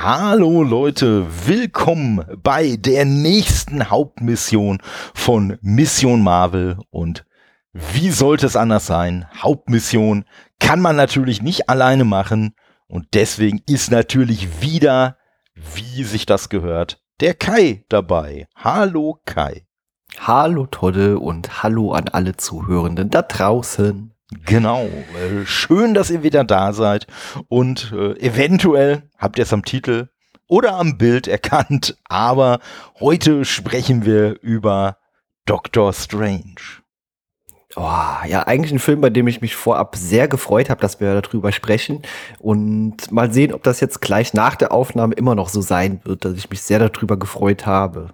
Hallo Leute, willkommen bei der nächsten Hauptmission von Mission Marvel. Und wie sollte es anders sein? Hauptmission kann man natürlich nicht alleine machen und deswegen ist natürlich wieder, wie sich das gehört, der Kai dabei. Hallo Kai. Hallo Todde und hallo an alle Zuhörenden da draußen. Genau, schön, dass ihr wieder da seid und eventuell habt ihr es am Titel oder am Bild erkannt, aber heute sprechen wir über Doctor Strange. Oh, ja, eigentlich ein Film, bei dem ich mich vorab sehr gefreut habe, dass wir darüber sprechen und mal sehen, ob das jetzt gleich nach der Aufnahme immer noch so sein wird, dass ich mich sehr darüber gefreut habe.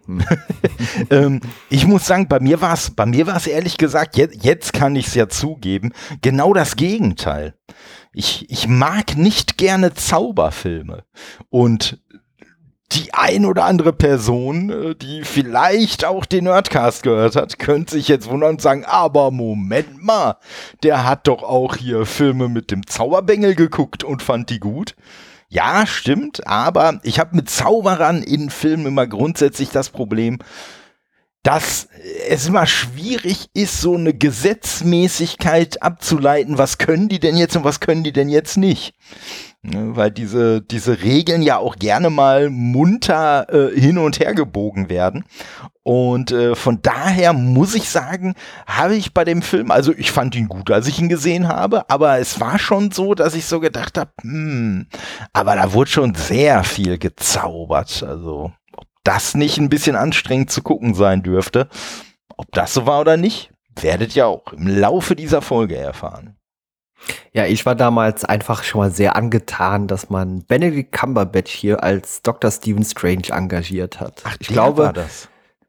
Ich muss sagen, bei mir war es ehrlich gesagt, jetzt kann ich es ja zugeben, genau das Gegenteil. Ich mag nicht gerne Zauberfilme und die ein oder andere Person, die vielleicht auch den Nerdcast gehört hat, könnte sich jetzt wundern und sagen, aber Moment mal, der hat doch auch hier Filme mit dem Zauberbengel geguckt und fand die gut. Ja, stimmt, aber ich habe mit Zauberern in Filmen immer grundsätzlich das Problem, dass es immer schwierig ist, so eine Gesetzmäßigkeit abzuleiten, was können die denn jetzt und was können die denn jetzt nicht. Weil diese Regeln ja auch gerne mal munter hin und her gebogen werden. Und von daher muss ich sagen, habe ich bei dem Film, also ich fand ihn gut, als ich ihn gesehen habe, aber es war schon so, dass ich so gedacht habe, aber da wurde schon sehr viel gezaubert. Also ob das nicht ein bisschen anstrengend zu gucken sein dürfte, ob das so war oder nicht, werdet ihr auch im Laufe dieser Folge erfahren. Ja, ich war damals einfach schon mal sehr angetan, dass man Benedict Cumberbatch hier als Dr. Stephen Strange engagiert hat. Ach, ich glaube, war das.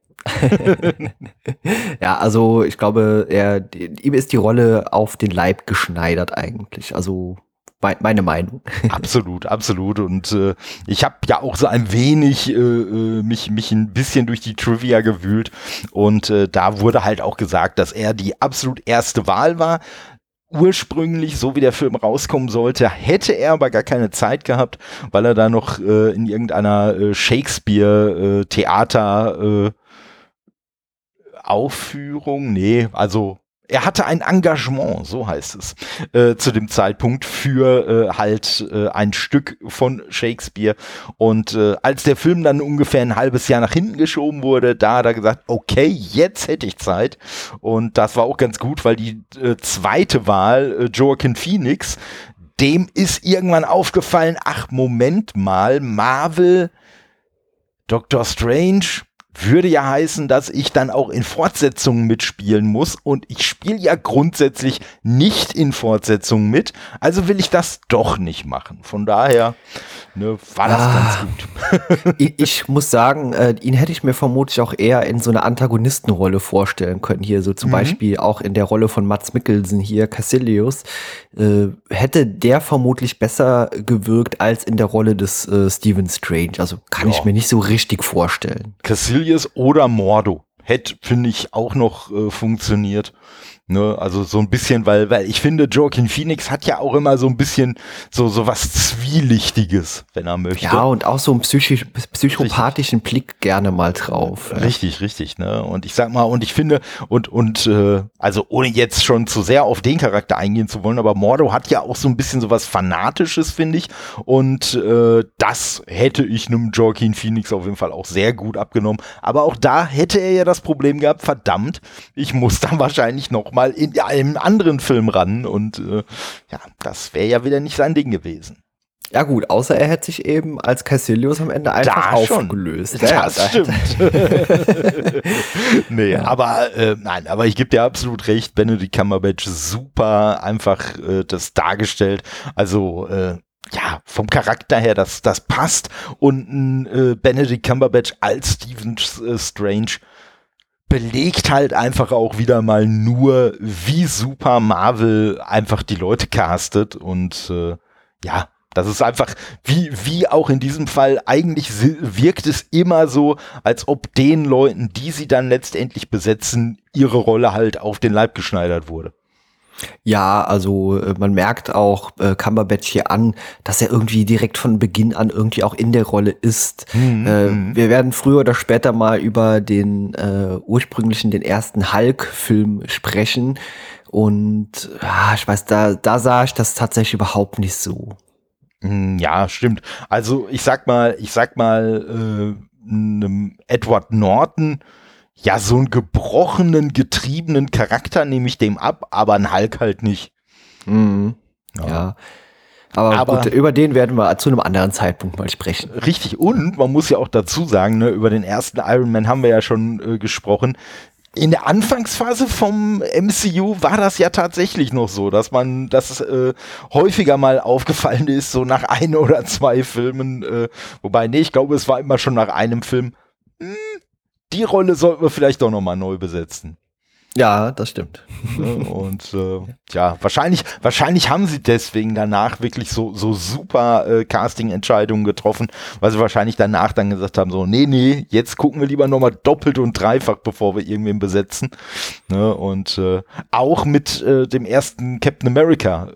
Ja, also ich glaube, ihm ist die Rolle auf den Leib geschneidert eigentlich. Also meine Meinung. Absolut, absolut. Und ich habe ja auch so ein wenig mich ein bisschen durch die Trivia gewühlt. Und da wurde halt auch gesagt, dass er die absolut erste Wahl war. Ursprünglich, so wie der Film rauskommen sollte, hätte er aber gar keine Zeit gehabt, weil er da noch in irgendeiner Shakespeare-Theater Aufführung, er hatte ein Engagement, so heißt es, zu dem Zeitpunkt für ein Stück von Shakespeare. Und als der Film dann ungefähr ein halbes Jahr nach hinten geschoben wurde, da hat er gesagt, okay, jetzt hätte ich Zeit. Und das war auch ganz gut, weil die zweite Wahl, Joaquin Phoenix, dem ist irgendwann aufgefallen, ach, Moment mal, Marvel, Doctor Strange würde ja heißen, dass ich dann auch in Fortsetzungen mitspielen muss und ich spiele ja grundsätzlich nicht in Fortsetzungen mit, also will ich das doch nicht machen. Von daher war das ganz gut. Ich muss sagen, ihn hätte ich mir vermutlich auch eher in so einer Antagonistenrolle vorstellen können. Hier so zum Beispiel auch in der Rolle von Mads Mikkelsen hier, Kaecilius, hätte der vermutlich besser gewirkt als in der Rolle des Stephen Strange. Also kann ich mir nicht so richtig vorstellen. Kaecilius oder Mordo hätte, finde ich, auch noch funktioniert. Ne, also so ein bisschen, weil ich finde, Joaquin Phoenix hat ja auch immer so ein bisschen so was Zwielichtiges, wenn er möchte. Ja, und auch so einen psychopathischen Blick gerne mal drauf. Richtig, ne? Und ich sag mal, und ich finde, also ohne jetzt schon zu sehr auf den Charakter eingehen zu wollen, aber Mordo hat ja auch so ein bisschen so was Fanatisches, finde ich. Und das hätte ich einem Joaquin Phoenix auf jeden Fall auch sehr gut abgenommen. Aber auch da hätte er ja das Problem gehabt, verdammt, ich muss da wahrscheinlich noch mal in einem anderen Film ran und das wäre ja wieder nicht sein Ding gewesen. Ja gut, außer er hätte sich eben als Caecilius am Ende einfach aufgelöst. Das stimmt. Aber ich gebe dir absolut recht, Benedict Cumberbatch super einfach das dargestellt. Also vom Charakter her, das passt und Benedict Cumberbatch als Stephen Strange belegt halt einfach auch wieder mal nur, wie super Marvel einfach die Leute castet und das ist einfach, wie auch in diesem Fall, eigentlich wirkt es immer so, als ob den Leuten, die sie dann letztendlich besetzen, ihre Rolle halt auf den Leib geschneidert wurde. Ja, also man merkt auch Cumberbatch hier an, dass er irgendwie direkt von Beginn an irgendwie auch in der Rolle ist. Wir werden früher oder später mal über den den ersten Hulk-Film sprechen. Und ich weiß, da sah ich das tatsächlich überhaupt nicht so. Ja, stimmt. Also ich sag mal, einem Edward Norton, ja, so einen gebrochenen, getriebenen Charakter nehme ich dem ab, aber ein Hulk halt nicht. Mhm. Ja. Aber gut, über den werden wir zu einem anderen Zeitpunkt mal sprechen. Richtig, und man muss ja auch dazu sagen, ne, über den ersten Iron Man haben wir ja schon gesprochen. In der Anfangsphase vom MCU war das ja tatsächlich noch so, dass häufiger mal aufgefallen ist, so nach 1 oder 2 Filmen, wobei, nee, ich glaube, es war immer schon nach einem Film, die Rolle sollten wir vielleicht doch nochmal neu besetzen. Ja, das stimmt. Und wahrscheinlich haben sie deswegen danach wirklich so super Casting-Entscheidungen getroffen, weil sie wahrscheinlich danach dann gesagt haben, so, nee, jetzt gucken wir lieber nochmal doppelt und dreifach, bevor wir irgendwen besetzen. Ne? Und auch mit dem ersten Captain America.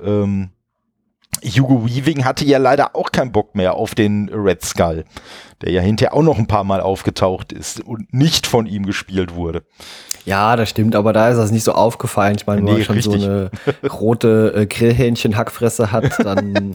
Hugo Weaving hatte ja leider auch keinen Bock mehr auf den Red Skull, der ja hinterher auch noch ein paar Mal aufgetaucht ist und nicht von ihm gespielt wurde. Ja, das stimmt, aber da ist das nicht so aufgefallen. Ich meine, wenn man schon richtig so eine rote Grillhähnchen-Hackfresse hat, dann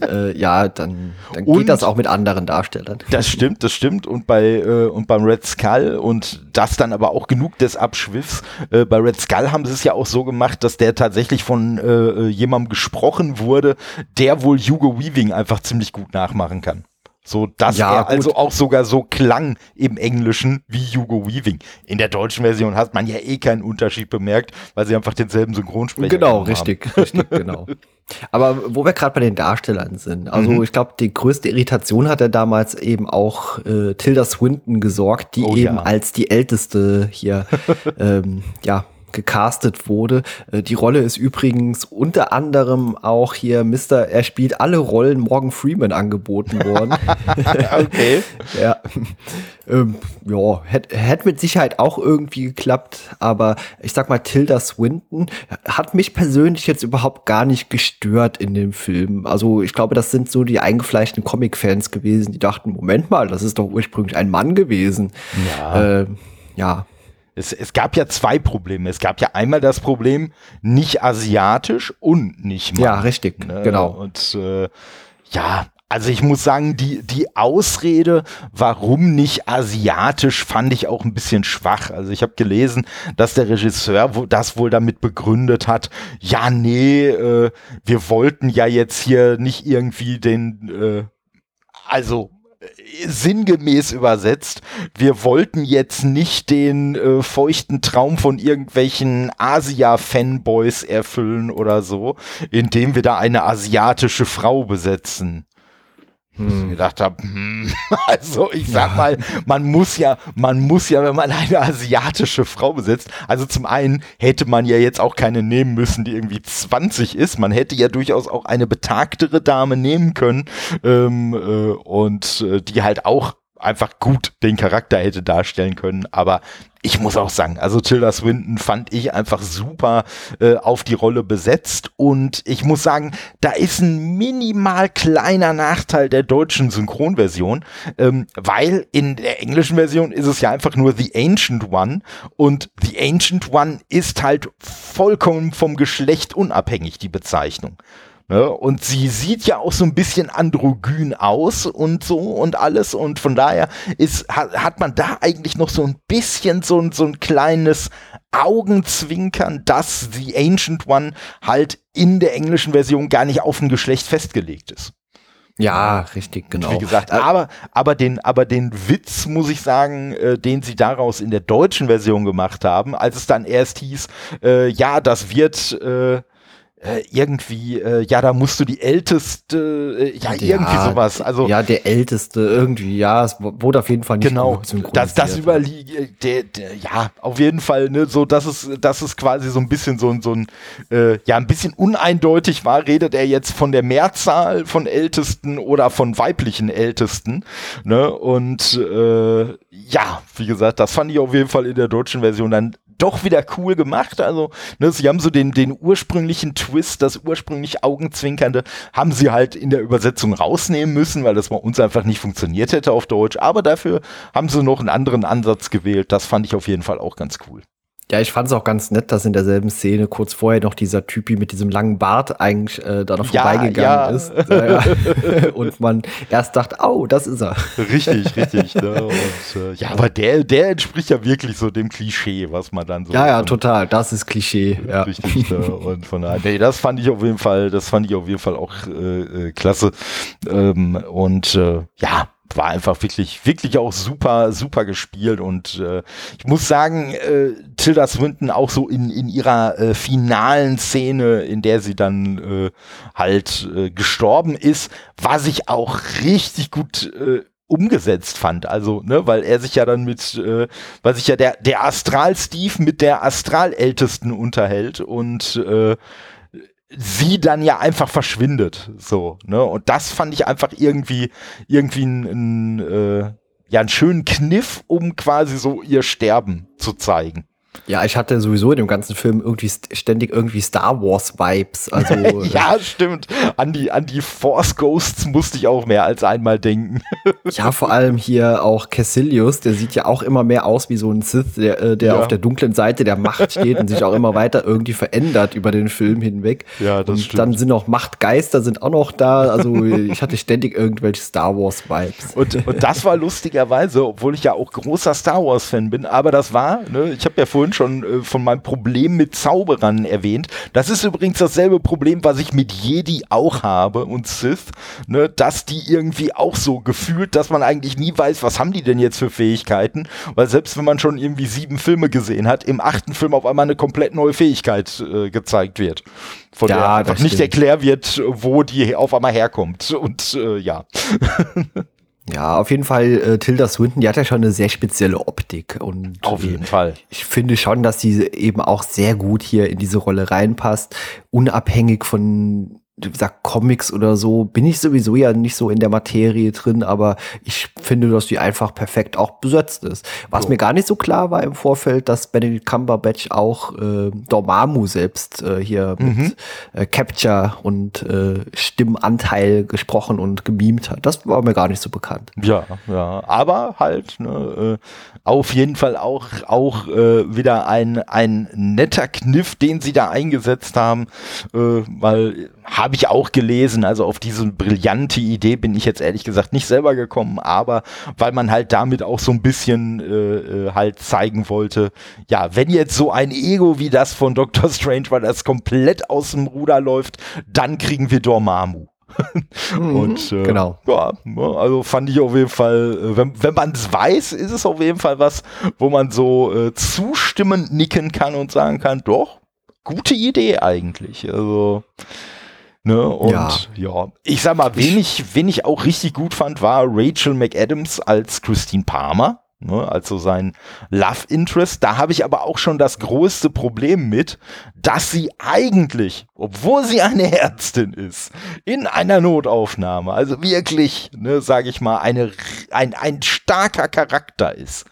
geht das auch mit anderen Darstellern. Das stimmt. Und beim Red Skull, und das dann aber auch genug des Abschwiffs, bei Red Skull haben sie es ja auch so gemacht, dass der tatsächlich von jemandem gesprochen wurde, der wohl Hugo Weaving einfach ziemlich gut nachmachen kann. So, dass er also auch sogar so klang im Englischen wie Hugo Weaving. In der deutschen Version hat man ja keinen Unterschied bemerkt, weil sie einfach denselben Synchronsprecher haben. Genau, richtig, genau. Aber wo wir gerade bei den Darstellern sind, also ich glaube, die größte Irritation hat er damals eben auch Tilda Swinton gesorgt, die als die Älteste hier, gecastet wurde. Die Rolle ist übrigens unter anderem auch hier er spielt alle Rollen Morgan Freeman angeboten worden. Okay. Ja. Hätte mit Sicherheit auch irgendwie geklappt, aber ich sag mal, Tilda Swinton hat mich persönlich jetzt überhaupt gar nicht gestört in dem Film. Also ich glaube, das sind so die eingefleischten Comic-Fans gewesen, die dachten, Moment mal, das ist doch ursprünglich ein Mann gewesen. Ja. Es gab ja 2 Probleme. Es gab ja einmal das Problem, nicht asiatisch und nicht Mann. Ja, richtig, ne? genau. Und also ich muss sagen, die Ausrede, warum nicht asiatisch, fand ich auch ein bisschen schwach. Also ich habe gelesen, dass der Regisseur das wohl damit begründet hat, wir wollten ja jetzt hier nicht irgendwie sinngemäß übersetzt, wir wollten jetzt nicht den feuchten Traum von irgendwelchen Asia-Fanboys erfüllen oder so, indem wir da eine asiatische Frau besetzen. Ich gedacht habe, also ich sag mal, man muss ja, wenn man eine asiatische Frau besetzt, also zum einen hätte man ja jetzt auch keine nehmen müssen, die irgendwie 20 ist, man hätte ja durchaus auch eine betagtere Dame nehmen können und die halt auch einfach gut den Charakter hätte darstellen können, aber ich muss auch sagen, also Tilda Swinton fand ich einfach super auf die Rolle besetzt, und ich muss sagen, da ist ein minimal kleiner Nachteil der deutschen Synchronversion, weil in der englischen Version ist es ja einfach nur The Ancient One, und The Ancient One ist halt vollkommen vom Geschlecht unabhängig, die Bezeichnung. Ne? Und sie sieht ja auch so ein bisschen androgyn aus und so und alles, und von daher hat man da eigentlich noch so ein bisschen so ein kleines Augenzwinkern, dass The Ancient One halt in der englischen Version gar nicht auf ein Geschlecht festgelegt ist. Ja, richtig, genau. Wie gesagt, aber den Witz, muss ich sagen, den sie daraus in der deutschen Version gemacht haben, als es dann erst hieß, das wird da musst du die Älteste, irgendwie sowas. Also, ja, der Älteste irgendwie, es wurde auf jeden Fall nicht synchronisiert. Das überliegt, auf jeden Fall, ne, so, dass es quasi so ein bisschen ein bisschen uneindeutig war, redet er jetzt von der Mehrzahl von Ältesten oder von weiblichen Ältesten, ne, und wie gesagt, das fand ich auf jeden Fall in der deutschen Version dann doch wieder cool gemacht. Also, ne, sie haben so den ursprünglichen Twist, das ursprünglich Augenzwinkernde, haben sie halt in der Übersetzung rausnehmen müssen, weil das bei uns einfach nicht funktioniert hätte auf Deutsch. Aber dafür haben sie noch einen anderen Ansatz gewählt. Das fand ich auf jeden Fall auch ganz cool. Ja, ich fand es auch ganz nett, dass in derselben Szene kurz vorher noch dieser Typi mit diesem langen Bart eigentlich da noch vorbeigegangen ist. Und man erst dachte, oh, das ist er. Richtig. Ne? Und, ja, aber der entspricht ja wirklich so dem Klischee, was man dann so. Ja, total. Das ist Klischee. Ja. Richtig. Ne? Und von daher, nee, das fand ich auf jeden Fall auch klasse. Ja. War einfach wirklich auch super gespielt und ich muss sagen, Tilda Swinton auch so in ihrer finalen Szene, in der sie dann gestorben ist, was ich auch richtig gut umgesetzt fand, also, ne, weil er sich ja dann weil sich ja der Astral-Steve mit der Astral-Ältesten unterhält und sie dann ja einfach verschwindet, so, ne, und das fand ich einfach irgendwie einen schönen Kniff, um quasi so ihr Sterben zu zeigen. Ja, ich hatte sowieso in dem ganzen Film irgendwie ständig Star Wars Vibes. Also ja, stimmt. An die Force Ghosts musste ich auch mehr als einmal denken. Ja, vor allem hier auch Cassilius, der sieht ja auch immer mehr aus wie so ein Sith, der auf der dunklen Seite der Macht steht und sich auch immer weiter irgendwie verändert über den Film hinweg. Ja, das und stimmt. Dann sind auch Machtgeister sind auch noch da. Also ich hatte ständig irgendwelche Star Wars Vibes. Und das war lustigerweise, obwohl ich ja auch großer Star Wars Fan bin, aber das war, ne, ich habe ja vorhin schon von meinem Problem mit Zauberern erwähnt. Das ist übrigens dasselbe Problem, was ich mit Jedi auch habe und Sith, ne, dass die irgendwie auch so gefühlt, dass man eigentlich nie weiß, was haben die denn jetzt für Fähigkeiten, weil selbst wenn man schon irgendwie 7 Filme gesehen hat, im 8. Film auf einmal eine komplett neue Fähigkeit gezeigt wird, von der einfach nicht erklärt wird, wo die auf einmal herkommt und ja. Ja, auf jeden Fall, Tilda Swinton, die hat ja schon eine sehr spezielle Optik. Und auf jeden Fall. Ich finde schon, dass sie eben auch sehr gut hier in diese Rolle reinpasst, unabhängig von, wie gesagt, Comics oder so, bin ich sowieso ja nicht so in der Materie drin, aber ich finde, dass die einfach perfekt auch besetzt ist. Was mir gar nicht so klar war im Vorfeld, dass Benedict Cumberbatch auch Dormammu selbst hier mit Capture und Stimmanteil gesprochen und gemimt hat. Das war mir gar nicht so bekannt. Ja, aber halt, ne, auf jeden Fall auch wieder ein netter Kniff, den sie da eingesetzt haben, weil habe ich auch gelesen, also auf diese brillante Idee bin ich jetzt ehrlich gesagt nicht selber gekommen, aber weil man halt damit auch so ein bisschen halt zeigen wollte, ja, wenn jetzt so ein Ego wie das von Doctor Strange, weil das komplett aus dem Ruder läuft, dann kriegen wir Dormammu. Und genau. Ja, also fand ich auf jeden Fall, wenn man es weiß, ist es auf jeden Fall was, wo man so zustimmend nicken kann und sagen kann, doch, gute Idee eigentlich. Also ne, und ja, ich sag mal, wen ich auch richtig gut fand, war Rachel McAdams als Christine Palmer, ne, also sein Love Interest. Da habe ich aber auch schon das größte Problem mit, dass sie eigentlich, obwohl sie eine Ärztin ist, in einer Notaufnahme, also wirklich, ne, sage ich mal, ein starker Charakter ist,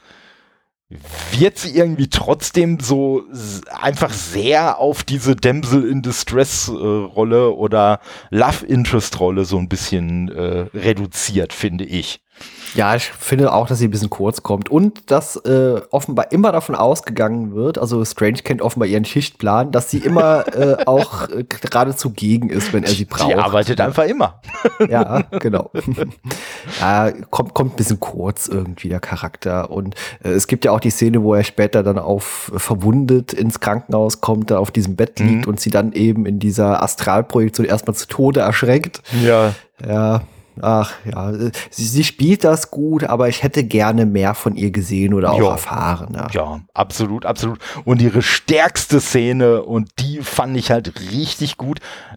wird sie irgendwie trotzdem so einfach sehr auf diese Damsel in Distress Rolle oder Love Interest Rolle so ein bisschen reduziert, finde ich. Ja, ich finde auch, dass sie ein bisschen kurz kommt und dass offenbar immer davon ausgegangen wird, also Strange kennt offenbar ihren Schichtplan, dass sie immer auch geradezu gegen ist, wenn er sie braucht. Sie arbeitet einfach immer. Ja, genau. Ja, kommt ein bisschen kurz irgendwie der Charakter und es gibt ja auch die Szene, wo er später dann verwundet ins Krankenhaus kommt, da auf diesem Bett liegt und sie dann eben in dieser Astralprojektion erstmal zu Tode erschreckt. Ja. Ja. Ach ja, sie spielt das gut, aber ich hätte gerne mehr von ihr gesehen oder auch erfahren. Ja, absolut. Und ihre stärkste Szene, und die fand ich halt richtig gut,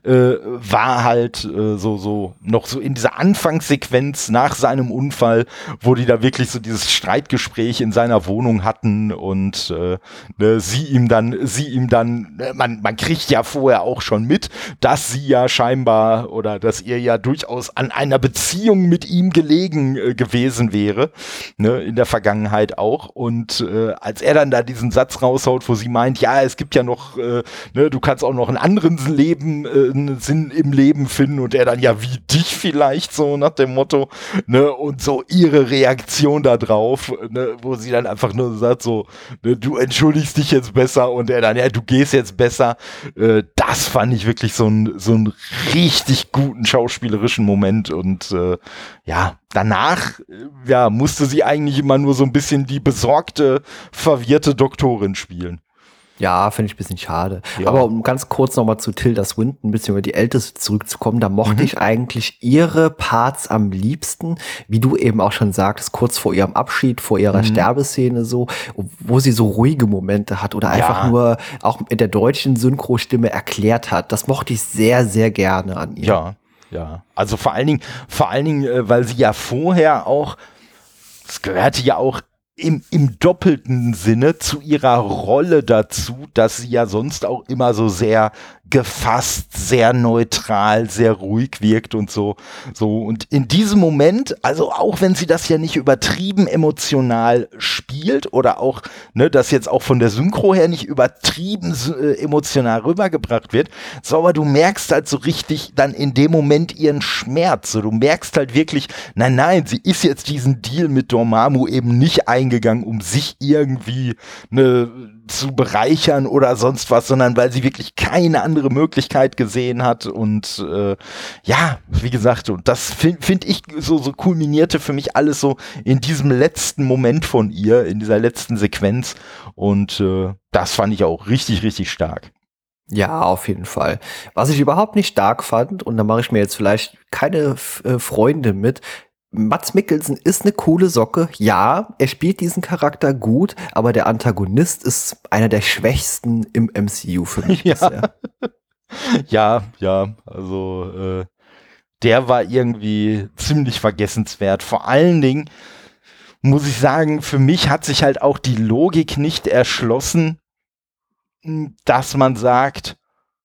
war halt so noch so in dieser Anfangssequenz nach seinem Unfall, wo die da wirklich so dieses Streitgespräch in seiner Wohnung hatten und sie ihm dann, man kriegt ja vorher auch schon mit, dass sie ja scheinbar oder dass ihr ja durchaus an einer Beziehung mit ihm gelegen gewesen wäre, ne, in der Vergangenheit auch. Und als er dann da diesen Satz raushaut, wo sie meint, ja, es gibt ja noch, ne, du kannst auch noch einen anderen einen Sinn im Leben finden, und er dann, ja, wie dich vielleicht, so nach dem Motto, ne, und so ihre Reaktion da drauf, ne, wo sie dann einfach nur sagt, so, ne, du entschuldigst dich jetzt besser, und er dann, ja, du gehst jetzt besser. Das fand ich wirklich so einen richtig guten schauspielerischen Moment, und ja, danach musste sie eigentlich immer nur so ein bisschen die besorgte, verwirrte Doktorin spielen. Ja, finde ich ein bisschen schade. Ja. Aber um ganz kurz nochmal zu Tilda Swinton, beziehungsweise die Älteste, zurückzukommen, da mochte ich eigentlich ihre Parts am liebsten, wie du eben auch schon sagtest, kurz vor ihrem Abschied, vor ihrer Sterbeszene so, wo sie so ruhige Momente hat oder einfach nur auch in der deutschen Synchrostimme erklärt hat. Das mochte ich sehr, sehr gerne an ihr. Ja. Also vor allen Dingen, weil sie ja vorher auch, es gehörte ja auch im doppelten Sinne zu ihrer Rolle dazu, dass sie ja sonst auch immer so sehr gefasst, sehr neutral, sehr ruhig wirkt und so. Und in diesem Moment, also auch wenn sie das ja nicht übertrieben emotional spielt oder auch, ne, das jetzt auch von der Synchro her nicht übertrieben emotional rübergebracht wird, so, aber du merkst halt so richtig dann in dem Moment ihren Schmerz. So, du merkst halt wirklich, nein, sie ist jetzt diesen Deal mit Dormammu eben nicht eingegangen, um sich irgendwie zu bereichern oder sonst was, sondern weil sie wirklich keine andere Möglichkeit gesehen hat. Und wie gesagt, und das finde ich so kulminierte für mich alles so in diesem letzten Moment von ihr, in dieser letzten Sequenz. Und das fand ich auch richtig, richtig stark. Ja, auf jeden Fall. Was ich überhaupt nicht stark fand, und da mache ich mir jetzt vielleicht keine Freunde mit, Mads Mikkelsen ist eine coole Socke. Ja, er spielt diesen Charakter gut, aber der Antagonist ist einer der schwächsten im MCU für mich bisher. Ja, also der war irgendwie ziemlich vergessenswert. Vor allen Dingen muss ich sagen, für mich hat sich halt auch die Logik nicht erschlossen, dass man sagt,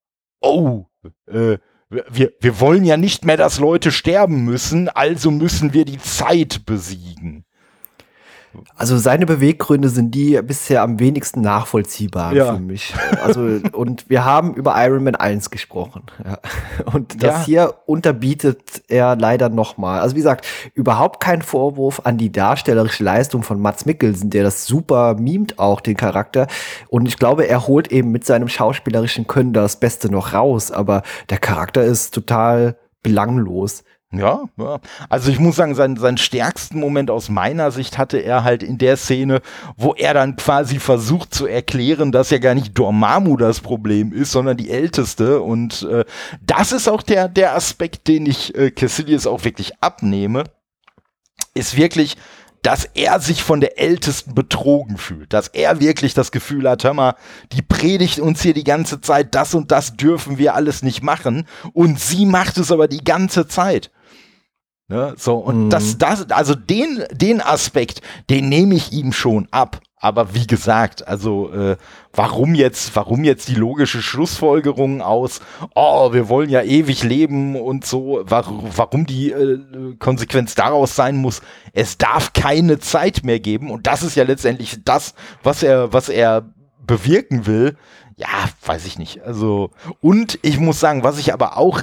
wir wollen ja nicht mehr, dass Leute sterben müssen, also müssen wir die Zeit besiegen. Also seine Beweggründe sind die bisher am wenigsten nachvollziehbar für mich. Also, und wir haben über Iron Man 1 gesprochen. Ja. Und das hier unterbietet er leider nochmal. Also wie gesagt, überhaupt kein Vorwurf an die darstellerische Leistung von Mads Mikkelsen, der das super mimt auch, den Charakter. Und ich glaube, er holt eben mit seinem schauspielerischen Können das Beste noch raus. Aber der Charakter ist total belanglos. Ja. Also ich muss sagen, seinen stärksten Moment aus meiner Sicht hatte er halt in der Szene, wo er dann quasi versucht zu erklären, dass ja gar nicht Dormammu das Problem ist, sondern die Älteste. Und das ist auch der Aspekt, den ich Kaecilius auch wirklich abnehme, ist wirklich, dass er sich von der Ältesten betrogen fühlt, dass er wirklich das Gefühl hat, hör mal, die predigt uns hier die ganze Zeit, das und das dürfen wir alles nicht machen, und sie macht es aber die ganze Zeit. Ne, so, und also den Aspekt, den nehme ich ihm schon ab. Aber wie gesagt, also warum jetzt die logische Schlussfolgerung aus, wir wollen ja ewig leben und so, warum die Konsequenz daraus sein muss, es darf keine Zeit mehr geben, und das ist ja letztendlich das, was er bewirken will. Ja, weiß ich nicht. Also, und ich muss sagen, was ich aber auch,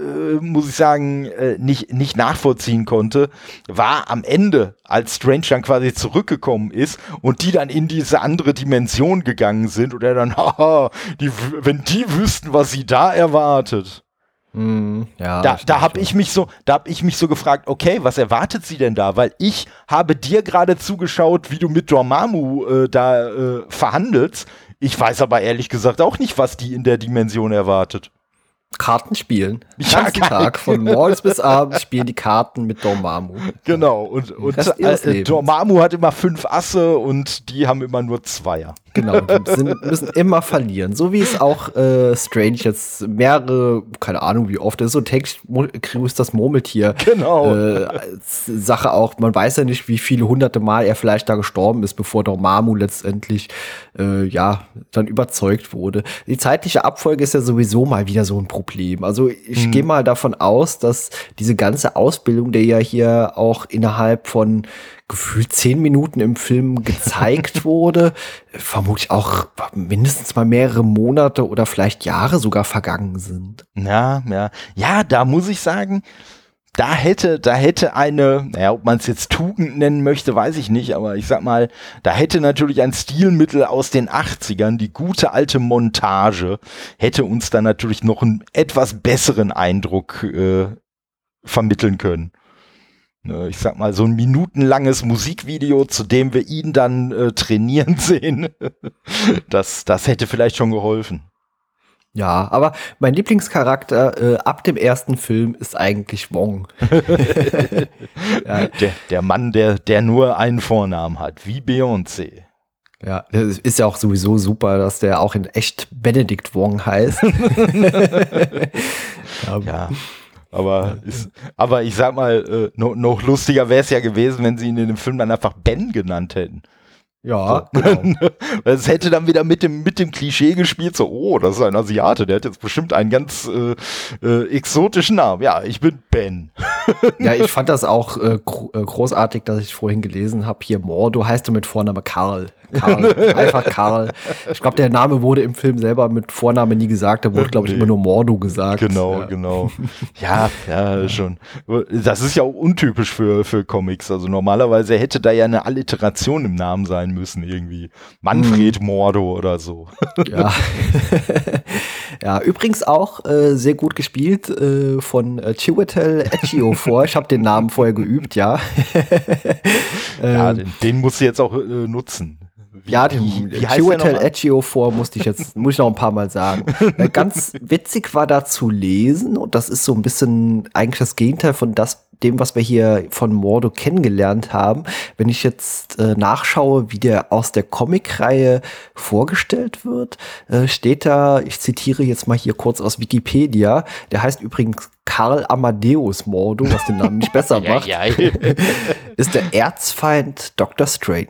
nicht nachvollziehen konnte, war am Ende, als Strange dann quasi zurückgekommen ist und die dann in diese andere Dimension gegangen sind, und er dann, wenn die wüssten, was sie da erwartet. Da habe ich mich so gefragt, okay, was erwartet sie denn da? Weil ich habe dir gerade zugeschaut, wie du mit Dormammu verhandelst. Ich weiß aber ehrlich gesagt auch nicht, was die in der Dimension erwartet. Karten spielen. Den ganzen Tag, von morgens bis abends spielen die Karten mit Dormammu. Genau, und Dormammu hat immer 5 Asse und die haben immer nur 2er. Genau, müssen immer verlieren. So wie es auch Strange jetzt mehrere, keine Ahnung wie oft, das ist so täglich grüßt das Murmeltier. Genau. Sache auch, man weiß ja nicht, wie viele hunderte Mal er vielleicht da gestorben ist, bevor Dormammu letztendlich dann überzeugt wurde. Die zeitliche Abfolge ist ja sowieso mal wieder so ein Problem. Also ich gehe mal davon aus, dass diese ganze Ausbildung, der ja hier auch innerhalb von gefühlt 10 Minuten im Film gezeigt wurde, vermutlich auch mindestens mal mehrere Monate oder vielleicht Jahre sogar vergangen sind. Ja, da muss ich sagen, da hätte eine, ob man es jetzt Tugend nennen möchte, weiß ich nicht, aber ich sag mal, da hätte natürlich ein Stilmittel aus den 80ern, die gute alte Montage, hätte uns dann natürlich noch einen etwas besseren Eindruck vermitteln können. Ich sag mal, so ein minutenlanges Musikvideo, zu dem wir ihn dann trainieren sehen, das hätte vielleicht schon geholfen. Ja, aber mein Lieblingscharakter ab dem ersten Film ist eigentlich Wong. Ja. Der Mann, der nur einen Vornamen hat, wie Beyoncé. Ja, das ist ja auch sowieso super, dass der auch in echt Benedict Wong heißt. Ja. Aber ich sag mal, noch lustiger wäre es ja gewesen, wenn sie ihn in dem Film dann einfach Ben genannt hätten. Ja, so. Genau. Das hätte dann wieder mit dem Klischee gespielt, so, das ist ein Asiate, der hat jetzt bestimmt einen ganz exotischen Namen. Ja, ich bin Ben. Ja, ich fand das auch großartig, dass ich vorhin gelesen habe, hier Mordo heißt er mit Vorname Karl. Einfach Karl. Ich glaube, der Name wurde im Film selber mit Vorname nie gesagt, da wurde, glaube ich, immer nur Mordo gesagt. Genau. Ja, schon. Das ist ja auch untypisch für Comics. Also normalerweise hätte da ja eine Alliteration im Namen sein müssen, irgendwie. Manfred Mordo oder so. Ja. Ja, übrigens auch sehr gut gespielt von Chiwetel Ejiofor. Ich habe den Namen vorher geübt, ja. Ja, den musst du jetzt auch nutzen. Den Chiwetel Ejiofor muss ich noch ein paar Mal sagen. Ganz witzig war da zu lesen, und das ist so ein bisschen eigentlich das Gegenteil von dem, was wir hier von Mordo kennengelernt haben. Wenn ich jetzt nachschaue, wie der aus der Comicreihe vorgestellt wird, steht da, ich zitiere jetzt mal hier kurz aus Wikipedia, der heißt übrigens Karl Amadeus Mordo, was den Namen nicht besser macht, ist der Erzfeind Dr. Strange.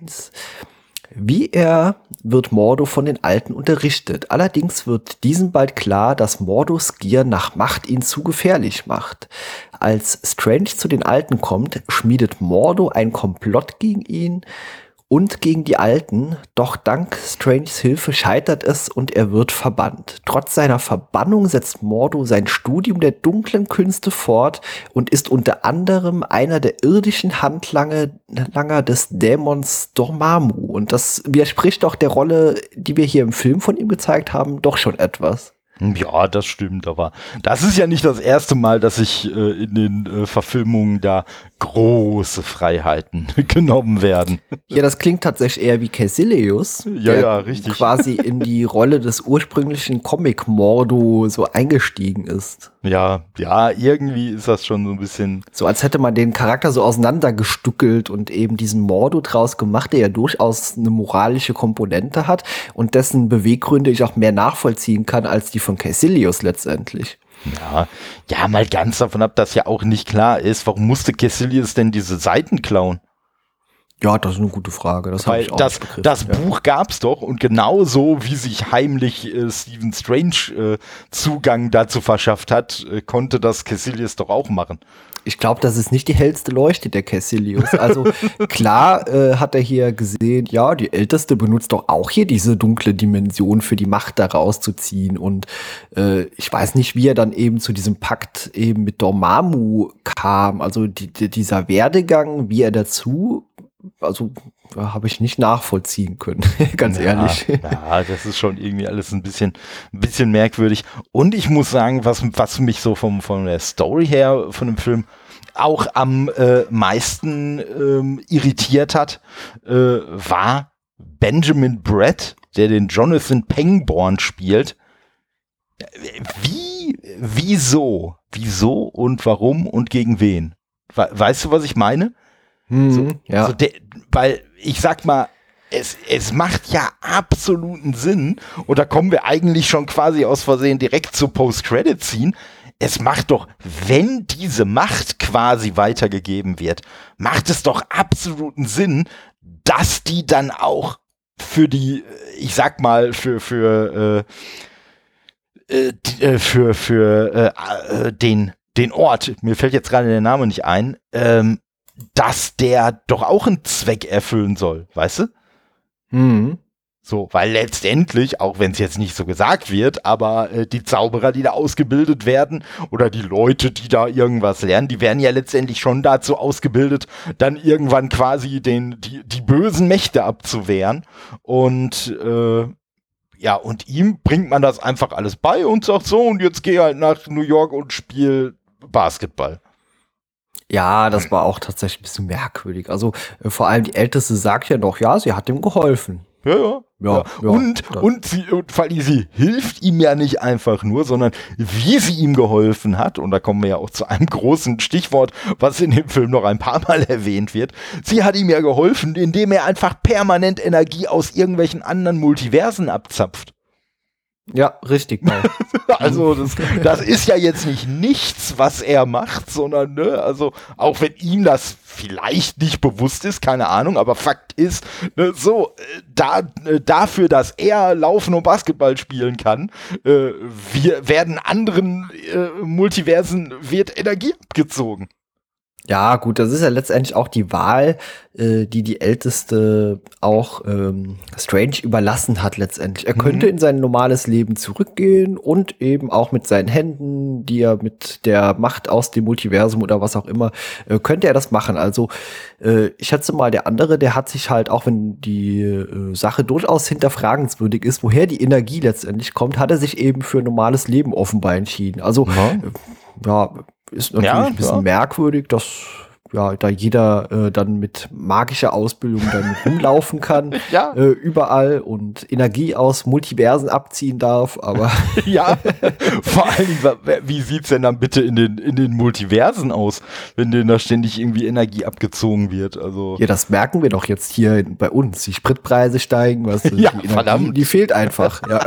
Wie er wird Mordo von den Alten unterrichtet. Allerdings wird diesem bald klar, dass Mordos Gier nach Macht ihn zu gefährlich macht. Als Strange zu den Alten kommt, schmiedet Mordo ein Komplott gegen ihn und gegen die Alten, doch dank Stranges Hilfe scheitert es und er wird verbannt. Trotz seiner Verbannung setzt Mordo sein Studium der dunklen Künste fort und ist unter anderem einer der irdischen Handlanger des Dämons Dormammu. Und das widerspricht auch der Rolle, die wir hier im Film von ihm gezeigt haben, doch schon etwas. Ja, das stimmt, aber das ist ja nicht das erste Mal, dass sich in den Verfilmungen da große Freiheiten genommen werden. Ja, das klingt tatsächlich eher wie Kaecilius, der richtig. Quasi in die Rolle des ursprünglichen Comic-Mordo so eingestiegen ist. Ja, irgendwie ist das schon so ein bisschen... So als hätte man den Charakter so auseinandergestückelt und eben diesen Mordo draus gemacht, der ja durchaus eine moralische Komponente hat und dessen Beweggründe ich auch mehr nachvollziehen kann als die von Kaecilius letztendlich. Ja, mal ganz davon ab, dass ja auch nicht klar ist, warum musste Kaecilius denn diese Seiten klauen? Ja, das ist eine gute Frage. Das habe ich auch nicht begriffen. Das Buch gab's doch, und genauso wie sich heimlich Stephen Strange Zugang dazu verschafft hat, konnte das Kaecilius doch auch machen. Ich glaube, das ist nicht die hellste Leuchte, der Kaecilius. Also klar hat er hier gesehen, ja, die Älteste benutzt doch auch hier diese dunkle Dimension für die Macht da rauszuziehen. Und ich weiß nicht, wie er dann eben zu diesem Pakt eben mit Dormammu kam. Also dieser Werdegang, wie er dazu, also habe ich nicht nachvollziehen können, ganz ehrlich. Ja, das ist schon irgendwie alles ein bisschen merkwürdig. Und ich muss sagen, was mich so von der Story her von dem Film auch am meisten irritiert hat, war Benjamin Bratt, der den Jonathan Pangborn spielt. Wieso und warum und gegen wen? Weißt du, was ich meine? Ja. Weil ich sag mal, es macht ja absoluten Sinn, und da kommen wir eigentlich schon quasi aus Versehen direkt zur Post-Credit-Scene. Es macht doch, wenn diese Macht quasi weitergegeben wird, macht es doch absoluten Sinn, dass die dann auch für die, ich sag mal, für den Ort, mir fällt jetzt gerade der Name nicht ein, dass der doch auch einen Zweck erfüllen soll, weißt du? Mhm. So, weil letztendlich, auch wenn es jetzt nicht so gesagt wird, aber die Zauberer, die da ausgebildet werden, oder die Leute, die da irgendwas lernen, die werden ja letztendlich schon dazu ausgebildet, dann irgendwann quasi die bösen Mächte abzuwehren. Und und ihm bringt man das einfach alles bei und sagt so, und jetzt geh halt nach New York und spiel Basketball. Ja, das war auch tatsächlich ein bisschen merkwürdig. Also vor allem die Älteste sagt ja noch, ja, sie hat ihm geholfen. Ja. Und vor allem, sie hilft ihm ja nicht einfach nur, sondern wie sie ihm geholfen hat, und da kommen wir ja auch zu einem großen Stichwort, was in dem Film noch ein paar Mal erwähnt wird. Sie hat ihm ja geholfen, indem er einfach permanent Energie aus irgendwelchen anderen Multiversen abzapft. Ja, richtig. Also das ist ja jetzt nicht nichts, was er macht, sondern, ne, also auch wenn ihm das vielleicht nicht bewusst ist, keine Ahnung, aber Fakt ist, ne, dafür, dass er laufen und Basketball spielen kann, werden anderen Multiversen wird Energie abgezogen. Ja, gut, das ist ja letztendlich auch die Wahl, die Älteste auch Strange überlassen hat letztendlich. Er könnte in sein normales Leben zurückgehen und eben auch mit seinen Händen, die er mit der Macht aus dem Multiversum oder was auch immer, könnte er das machen. Also ich schätze mal, der andere, der hat sich halt, auch wenn die Sache durchaus hinterfragenswürdig ist, woher die Energie letztendlich kommt, hat er sich eben für ein normales Leben offenbar entschieden. Also ist natürlich ein bisschen merkwürdig, dass da jeder dann mit magischer Ausbildung dann rumlaufen kann, überall und Energie aus Multiversen abziehen darf, aber ja, vor allem, wie sieht's denn dann bitte in den Multiversen aus, wenn denen da ständig irgendwie Energie abgezogen wird? Also ja, das merken wir doch jetzt hier bei uns. Die Spritpreise steigen, die Energie, verdammt. Die fehlt einfach. Ja.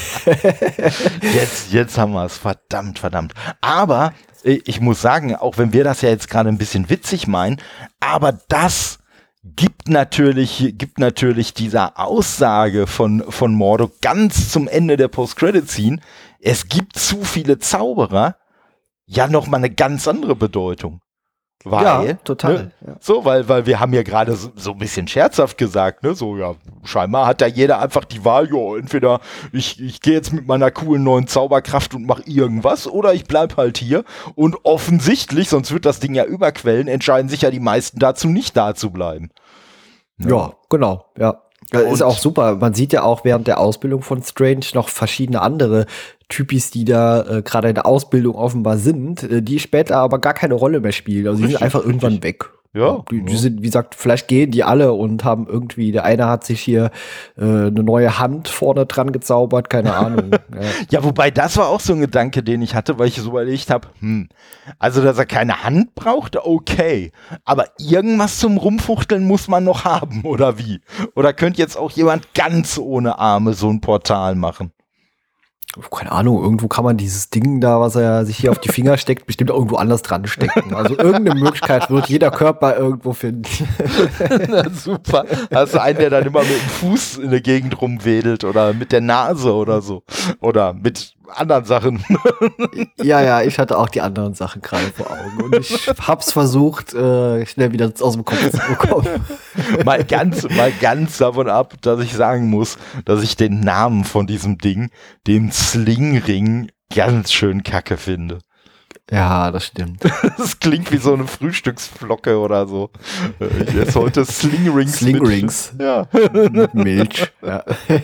Jetzt haben wir es, verdammt. Aber ich muss sagen, auch wenn wir das ja jetzt gerade ein bisschen witzig meinen, aber das gibt natürlich dieser Aussage von Mordo ganz zum Ende der Post-Credit-Scene, es gibt zu viele Zauberer, ja nochmal eine ganz andere Bedeutung. Weil, total. Ne, so, weil wir haben ja gerade so ein bisschen scherzhaft gesagt, ne, so, ja, scheinbar hat da jeder einfach die Wahl, entweder ich gehe jetzt mit meiner coolen neuen Zauberkraft und mache irgendwas, oder ich bleib halt hier, und offensichtlich, sonst wird das Ding ja überquellen, entscheiden sich ja die meisten dazu, nicht da zu bleiben. Ja, genau, ja. Ist auch super. Man sieht ja auch während der Ausbildung von Strange noch verschiedene andere Typis, die da gerade in der Ausbildung offenbar sind, die später aber gar keine Rolle mehr spielen. Also die sind einfach irgendwann weg. Ja. Die sind, wie gesagt, vielleicht gehen die alle und haben irgendwie, der eine hat sich hier eine neue Hand vorne dran gezaubert, keine Ahnung. Ja, wobei das war auch so ein Gedanke, den ich hatte, weil ich so überlegt habe, also dass er keine Hand braucht, okay, aber irgendwas zum Rumfuchteln muss man noch haben, oder wie? Oder könnte jetzt auch jemand ganz ohne Arme so ein Portal machen? Keine Ahnung, irgendwo kann man dieses Ding da, was er sich hier auf die Finger steckt, bestimmt irgendwo anders dran stecken. Also irgendeine Möglichkeit wird jeder Körper irgendwo finden. Na, super. Hast du einen, der dann immer mit dem Fuß in der Gegend rumwedelt oder mit der Nase oder so. Oder mit anderen Sachen. Ja, ich hatte auch die anderen Sachen gerade vor Augen. Und ich hab's versucht, schnell wieder aus dem Kopf zu bekommen. Mal ganz davon ab, dass ich sagen muss, dass ich den Namen von diesem Ding, den Slingring, ganz schön kacke finde. Ja, das stimmt. Das klingt wie so eine Frühstücksflocke oder so. Ich esse heute Slingrings. Slingrings. Mit Milch. Ja.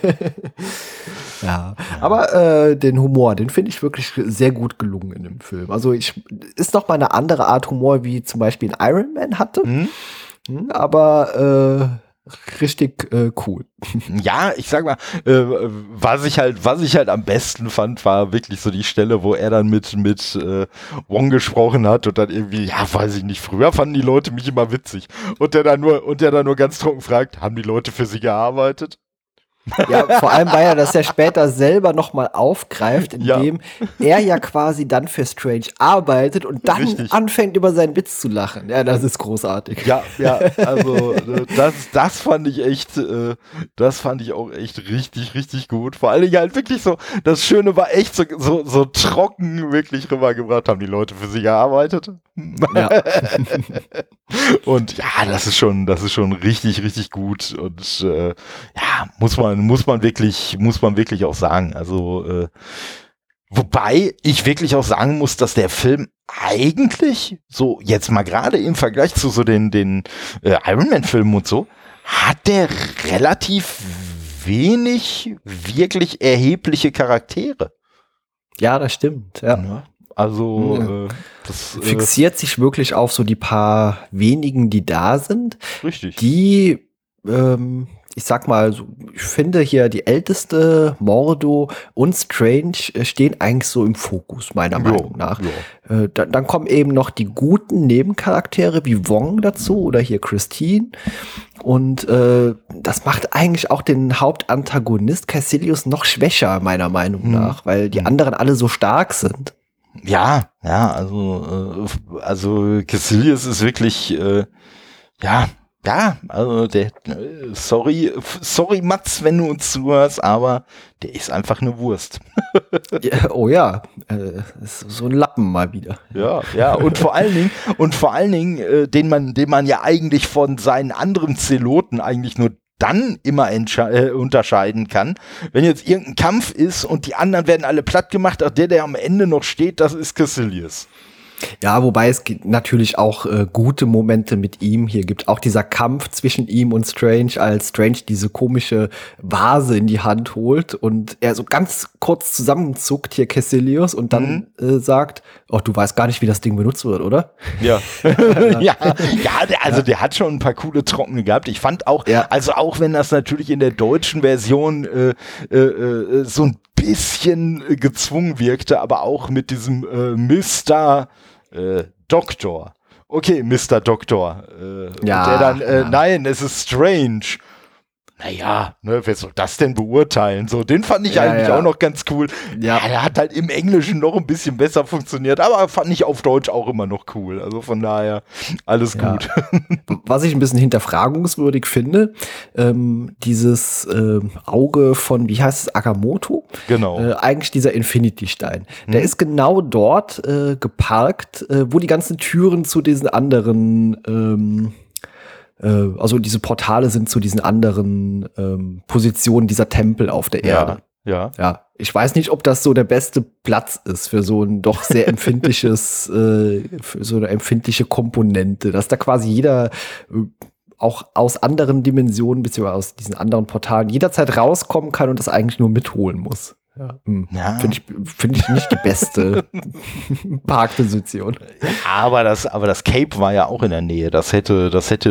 Ja, aber den Humor, den finde ich wirklich sehr gut gelungen in dem Film. Also ist noch mal eine andere Art Humor, wie zum Beispiel ein Iron Man hatte. Aber richtig cool. Ja, ich sag mal, was ich halt am besten fand, war wirklich so die Stelle, wo er dann mit Wong gesprochen hat und dann irgendwie, ja, weiß ich nicht, früher fanden die Leute mich immer witzig. Und der dann nur ganz trocken fragt, haben die Leute für sie gearbeitet? Ja, vor allem, weil er das ja später selber nochmal aufgreift, indem er ja quasi dann für Strange arbeitet und dann anfängt, über seinen Witz zu lachen. Ja, das ist großartig. Ja, also das fand ich auch echt richtig, richtig gut. Vor allen Dingen halt wirklich so, das Schöne war echt so trocken wirklich rübergebracht, haben die Leute für sie gearbeitet. Ja. Und ja, das ist schon richtig, richtig gut und ja, muss man wirklich auch sagen. Also wobei ich wirklich auch sagen muss, dass der Film eigentlich so jetzt mal gerade im Vergleich zu so den Iron Man Filmen und so hat der relativ wenig wirklich erhebliche Charaktere. Ja, das stimmt. Ja. Also das fixiert sich wirklich auf so die paar wenigen, die da sind. Richtig. Die ich sag mal, ich finde hier die älteste, Mordo und Strange stehen eigentlich so im Fokus, meiner Meinung nach. Ja. Dann kommen eben noch die guten Nebencharaktere wie Wong dazu oder hier Christine. Und das macht eigentlich auch den Hauptantagonist Kaecilius noch schwächer, meiner Meinung nach, weil die anderen alle so stark sind. Ja, also Kaecilius ist wirklich, also sorry Mats, wenn du uns zuhörst, aber der ist einfach eine Wurst. Ja, oh ja, ist so ein Lappen mal wieder. Ja, und vor allen Dingen, den man ja eigentlich von seinen anderen Zeloten eigentlich nur dann immer unterscheiden kann, wenn jetzt irgendein Kampf ist und die anderen werden alle platt gemacht, auch der am Ende noch steht, das ist Kaecilius. Ja, wobei es gibt natürlich auch gute Momente mit ihm. Hier gibt auch dieser Kampf zwischen ihm und Strange, als Strange diese komische Vase in die Hand holt und er so ganz kurz zusammenzuckt, hier Kaecilius, und dann sagt, oh, du weißt gar nicht, wie das Ding benutzt wird, oder? Ja. Der hat schon ein paar coole Trockene gehabt. Ich fand auch, also auch wenn das natürlich in der deutschen Version so ein bisschen gezwungen wirkte, aber auch mit diesem Mr. Doktor. Okay, Mr. Doktor. Der dann, nein, es ist Strange. Naja, wer soll das denn beurteilen? So, den fand ich eigentlich auch noch ganz cool. Ja, der hat halt im Englischen noch ein bisschen besser funktioniert, aber fand ich auf Deutsch auch immer noch cool. Also von daher, alles gut. Was ich ein bisschen hinterfragungswürdig finde, dieses Auge von, wie heißt es, Agamotto? Genau. Eigentlich dieser Infinity-Stein. Der ist genau dort geparkt, wo die ganzen Türen zu diesen anderen also diese Portale sind zu diesen anderen Positionen dieser Tempel auf der Erde. Ja. Ich weiß nicht, ob das so der beste Platz ist für so ein doch sehr empfindliches, für so eine empfindliche Komponente, dass da quasi jeder auch aus anderen Dimensionen beziehungsweise aus diesen anderen Portalen jederzeit rauskommen kann und das eigentlich nur mitholen muss. Ja. Finde ich nicht die beste Parkposition. Aber das Cape war ja auch in der Nähe. Das hätte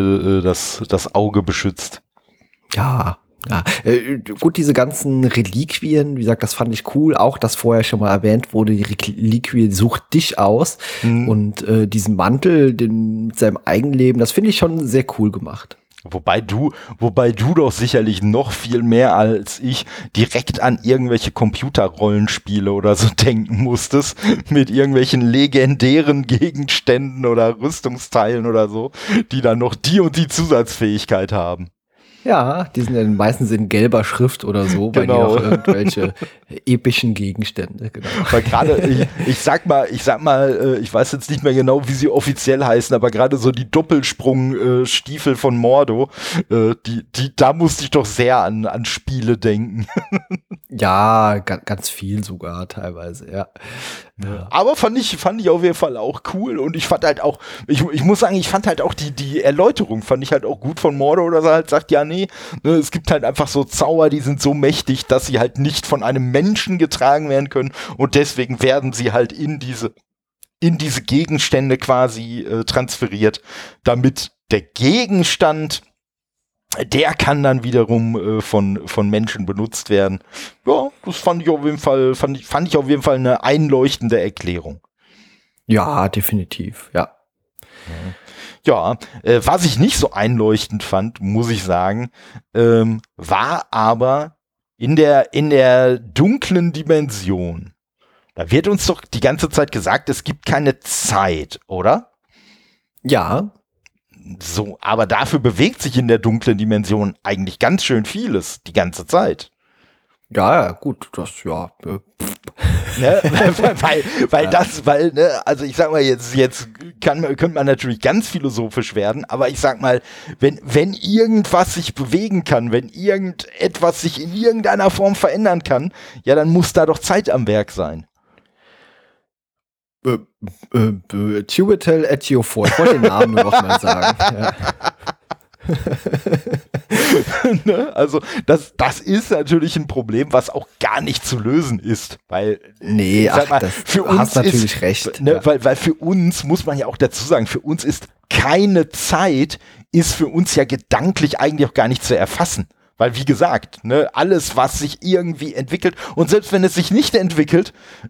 das Auge beschützt. Ja. Gut, diese ganzen Reliquien, wie gesagt, das fand ich cool. Auch, dass vorher schon mal erwähnt wurde, die Reliquie sucht dich aus. Und diesen Mantel, mit seinem Eigenleben, das finde ich schon sehr cool gemacht. Wobei du doch sicherlich noch viel mehr als ich direkt an irgendwelche Computerrollenspiele oder so denken musstest, mit irgendwelchen legendären Gegenständen oder Rüstungsteilen oder so, die dann noch die und die Zusatzfähigkeit haben. Ja, die sind ja meistens in gelber Schrift oder so, weil die auch irgendwelche epischen Gegenstände, genau. Weil gerade, ich sag mal, ich weiß jetzt nicht mehr genau, wie sie offiziell heißen, aber gerade so die Doppelsprung-Stiefel von Mordo, da musste ich doch sehr an Spiele denken. Ja, ganz viel sogar teilweise, ja. Aber fand ich auf jeden Fall auch cool und ich fand halt auch, ich muss sagen, ich fand halt auch die Erläuterung fand ich halt auch gut von Mordo, dass er halt sagt, ja nee, es gibt halt einfach so Zauber, die sind so mächtig, dass sie halt nicht von einem Menschen getragen werden können und deswegen werden sie halt in diese Gegenstände quasi transferiert, damit der Gegenstand der kann dann wiederum von Menschen benutzt werden. Ja, das fand ich auf jeden Fall eine einleuchtende Erklärung. Ja, definitiv, ja. Ja, was ich nicht so einleuchtend fand, muss ich sagen, war aber in der dunklen Dimension. Da wird uns doch die ganze Zeit gesagt, es gibt keine Zeit, oder? Ja. So, aber dafür bewegt sich in der dunklen Dimension eigentlich ganz schön vieles die ganze Zeit. Ja, gut, das, ja. Ne? weil, ne, also ich sag mal, jetzt könnte man natürlich ganz philosophisch werden, aber ich sag mal, wenn irgendwas sich bewegen kann, wenn irgendetwas sich in irgendeiner Form verändern kann, ja, dann muss da doch Zeit am Werk sein. Chiwetel Ejiofor, ich wollte den Namen noch mal sagen. Ja. Ne? Also das ist natürlich ein Problem, was auch gar nicht zu lösen ist, weil nee, für uns hast natürlich recht. Ne, ja. weil für uns muss man ja auch dazu sagen, für uns ist keine Zeit, ist für uns ja gedanklich eigentlich auch gar nicht zu erfassen. Weil, wie gesagt, ne, alles, was sich irgendwie entwickelt, und selbst wenn es sich nicht entwickelt,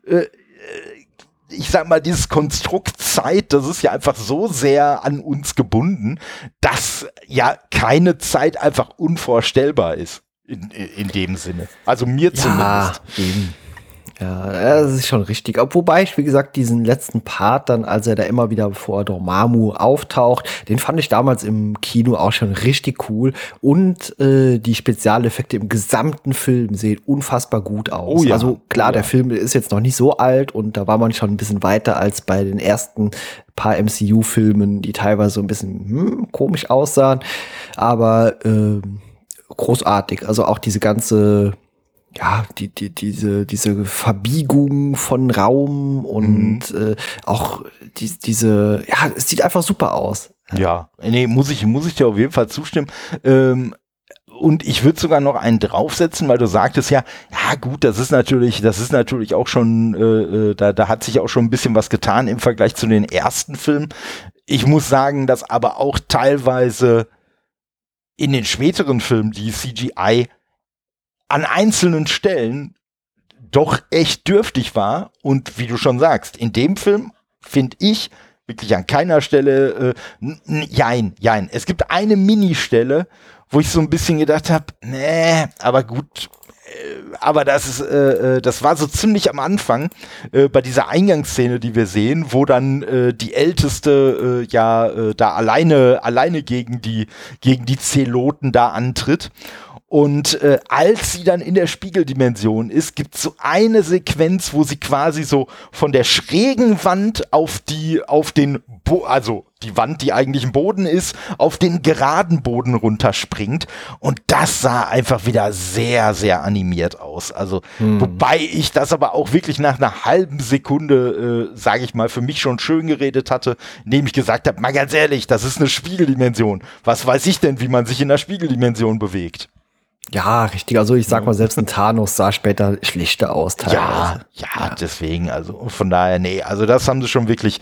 ich sag mal, dieses Konstrukt Zeit, das ist ja einfach so sehr an uns gebunden, dass ja keine Zeit einfach unvorstellbar ist. In dem Sinne. Also mir zumindest. Eben. Ja, das ist schon richtig. Wobei ich, wie gesagt, diesen letzten Part dann, als er da immer wieder vor Dormammu auftaucht, den fand ich damals im Kino auch schon richtig cool. Und die Spezialeffekte im gesamten Film sehen unfassbar gut aus. Oh ja. Also klar, der Film ist jetzt noch nicht so alt und da war man schon ein bisschen weiter als bei den ersten paar MCU-Filmen, die teilweise so ein bisschen komisch aussahen. Aber großartig. Also auch diese ganze diese Verbiegung von Raum und auch diese, ja, es sieht einfach super aus. Ja, nee, muss ich dir auf jeden Fall zustimmen. Und ich würde sogar noch einen draufsetzen, weil du sagtest ja gut, das ist natürlich auch schon, da hat sich auch schon ein bisschen was getan im Vergleich zu den ersten Filmen. Ich muss sagen, dass aber auch teilweise in den späteren Filmen die CGI an einzelnen Stellen doch echt dürftig war. Und wie du schon sagst, in dem Film finde ich wirklich an keiner Stelle, jein. Es gibt eine Ministelle, wo ich so ein bisschen gedacht habe, nee, aber gut, aber das war so ziemlich am Anfang bei dieser Eingangsszene, die wir sehen, wo dann die Älteste da alleine gegen die Zeloten da antritt. Und als sie dann in der Spiegeldimension ist, gibt es so eine Sequenz, wo sie quasi so von der schrägen Wand auf den also die Wand, die eigentlich im Boden ist, auf den geraden Boden runterspringt. Und das sah einfach wieder sehr, sehr animiert aus. Also, wobei ich das aber auch wirklich nach einer halben Sekunde, sage ich mal, für mich schon schön geredet hatte, indem ich gesagt habe, mal ganz ehrlich, das ist eine Spiegeldimension. Was weiß ich denn, wie man sich in der Spiegeldimension bewegt? Ja, richtig. Also ich sag mal, selbst ein Thanos sah später schlechter aus teilweise. Ja, deswegen, also von daher, nee, also das haben sie schon wirklich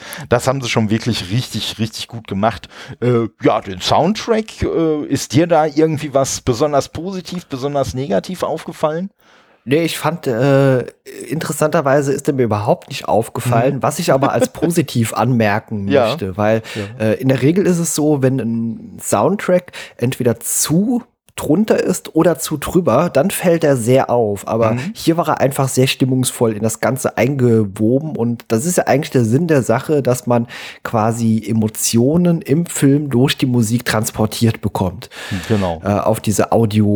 richtig, richtig gut gemacht. Den Soundtrack, ist dir da irgendwie was besonders positiv, besonders negativ aufgefallen? Nee, ich fand, interessanterweise ist er mir überhaupt nicht aufgefallen, was ich aber als positiv anmerken möchte, weil in der Regel ist es so, wenn ein Soundtrack entweder zu drunter ist oder zu drüber, dann fällt er sehr auf. Aber hier war er einfach sehr stimmungsvoll in das Ganze eingewoben und das ist ja eigentlich der Sinn der Sache, dass man quasi Emotionen im Film durch die Musik transportiert bekommt. Genau. Auf diese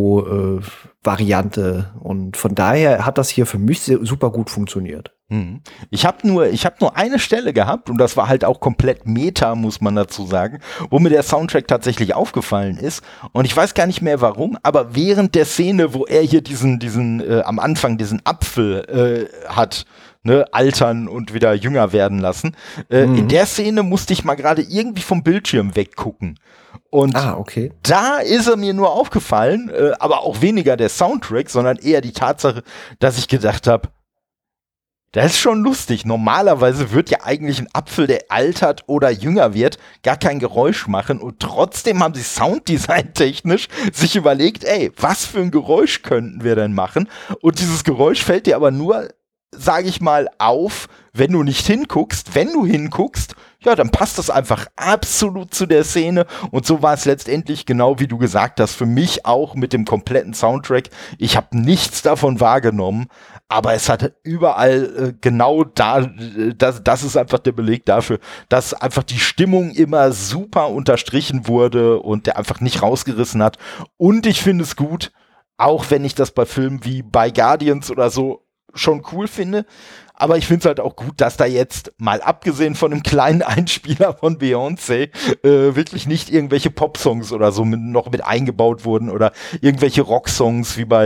Audio-Variante und von daher hat das hier für mich super gut funktioniert. Ich hab nur eine Stelle gehabt und das war halt auch komplett Meta, muss man dazu sagen, wo mir der Soundtrack tatsächlich aufgefallen ist und ich weiß gar nicht mehr warum, aber während der Szene, wo er hier diesen am Anfang diesen Apfel hat, ne, altern und wieder jünger werden lassen, in der Szene musste ich mal gerade irgendwie vom Bildschirm weggucken. Und okay. Da ist er mir nur aufgefallen, aber auch weniger der Soundtrack, sondern eher die Tatsache, dass ich gedacht habe, Das ist schon lustig. Normalerweise wird ja eigentlich ein Apfel, der altert oder jünger wird, gar kein Geräusch machen und trotzdem haben sie Sounddesign-technisch sich überlegt, ey, was für ein Geräusch könnten wir denn machen? Und dieses Geräusch fällt dir aber nur, sage ich mal, auf, wenn du nicht hinguckst. Wenn du hinguckst, ja, dann passt das einfach absolut zu der Szene. Und so war es letztendlich genau wie du gesagt hast, für mich auch mit dem kompletten Soundtrack. Ich habe nichts davon wahrgenommen, aber es hat überall genau da, das ist einfach der Beleg dafür, dass einfach die Stimmung immer super unterstrichen wurde und der einfach nicht rausgerissen hat. Und ich finde es gut, auch wenn ich das bei Filmen wie bei Guardians oder so schon cool finde, aber ich finde es halt auch gut, dass da jetzt, mal abgesehen von einem kleinen Einspieler von Beyoncé, wirklich nicht irgendwelche Popsongs oder so noch mit eingebaut wurden oder irgendwelche Rocksongs wie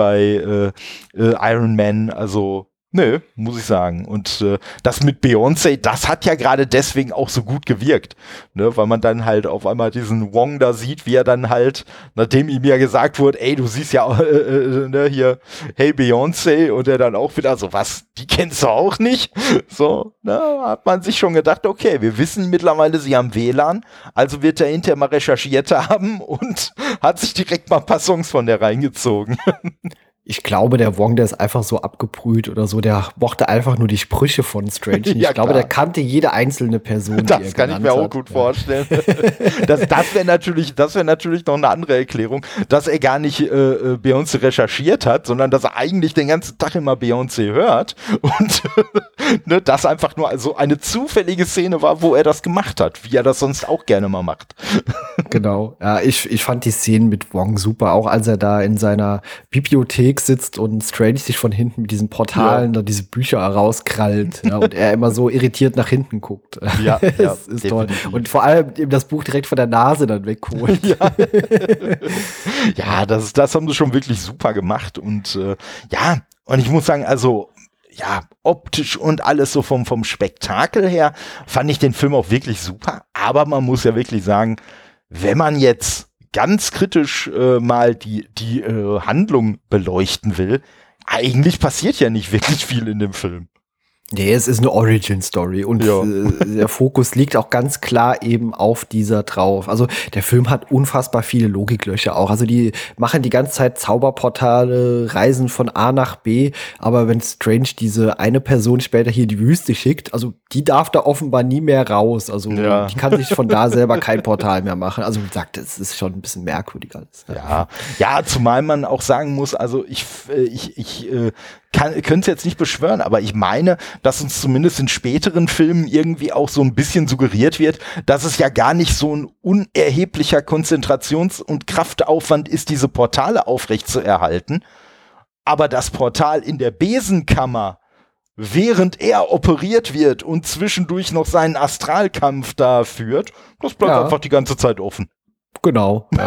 bei Iron Man, also nö, muss ich sagen. Und das mit Beyoncé, das hat ja gerade deswegen auch so gut gewirkt, ne? Weil man dann halt auf einmal diesen Wong da sieht, wie er dann halt, nachdem ihm ja gesagt wurde, ey, du siehst ja ne, hier, hey Beyoncé, und er dann auch wieder so, was, die kennst du auch nicht? So, ne, hat man sich schon gedacht, okay, wir wissen mittlerweile, sie haben WLAN, also wird er hinterher mal recherchiert haben und hat sich direkt mal ein paar Songs von der reingezogen. Ich glaube, der Wong, der ist einfach so abgebrüht oder so, der mochte einfach nur die Sprüche von Strange. Ja, ich glaube, der kannte jede einzelne Person, das kann ich mir auch gut vorstellen. Das wäre natürlich noch eine andere Erklärung, dass er gar nicht Beyoncé recherchiert hat, sondern dass er eigentlich den ganzen Tag immer Beyoncé hört und ne, das einfach nur so eine zufällige Szene war, wo er das gemacht hat, wie er das sonst auch gerne mal macht. Genau. Ja, ich fand die Szenen mit Wong super, auch als er da in seiner Bibliothek sitzt und Strange sich von hinten mit diesen Portalen da diese Bücher rauskrallt, ja, und er immer so irritiert nach hinten guckt. Ja, das ist toll. Und vor allem eben das Buch direkt von der Nase dann wegholt. Ja, ja, das haben sie schon wirklich super gemacht und ja, und ich muss sagen, also ja, optisch und alles so vom Spektakel her fand ich den Film auch wirklich super, aber man muss ja wirklich sagen, wenn man jetzt ganz kritisch mal die Handlung beleuchten will, eigentlich passiert ja nicht wirklich viel in dem Film. Nee, es ist eine Origin-Story und der Fokus liegt auch ganz klar eben auf dieser drauf. Also der Film hat unfassbar viele Logiklöcher auch. Also die machen die ganze Zeit Zauberportale, reisen von A nach B, aber wenn Strange diese eine Person später hier in die Wüste schickt, also die darf da offenbar nie mehr raus. Also die kann sich von da selber kein Portal mehr machen. Also wie gesagt, das ist schon ein bisschen merkwürdig alles. Ja, zumal man auch sagen muss, also ich könnte es jetzt nicht beschwören, aber ich meine, dass uns zumindest in späteren Filmen irgendwie auch so ein bisschen suggeriert wird, dass es ja gar nicht so ein unerheblicher Konzentrations- und Kraftaufwand ist, diese Portale aufrechtzuerhalten. Aber das Portal in der Besenkammer, während er operiert wird und zwischendurch noch seinen Astralkampf da führt, das bleibt einfach die ganze Zeit offen. Genau. Ja.